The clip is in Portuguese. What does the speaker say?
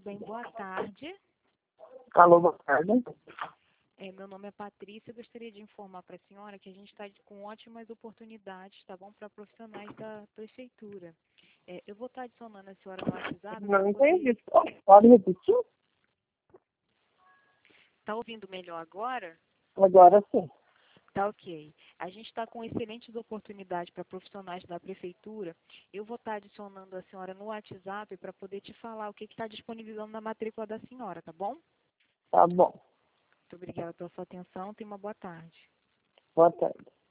bem? Boa tarde. Alô, boa tarde. Meu nome é Patrícia. Eu gostaria de informar para a senhora que a gente está com ótimas oportunidades, tá bom, para profissionais da prefeitura. Eu vou estar adicionando a senhora no WhatsApp. Não entendi. Pode repetir? Está ouvindo melhor agora? Agora sim. Tá ok. A gente está com excelentes oportunidades para profissionais da prefeitura. Eu vou estar adicionando a senhora no WhatsApp para poder te falar o que está disponibilizando na matrícula da senhora, tá bom? Tá bom. Muito obrigada pela sua atenção. Tenha uma boa tarde. Boa tarde.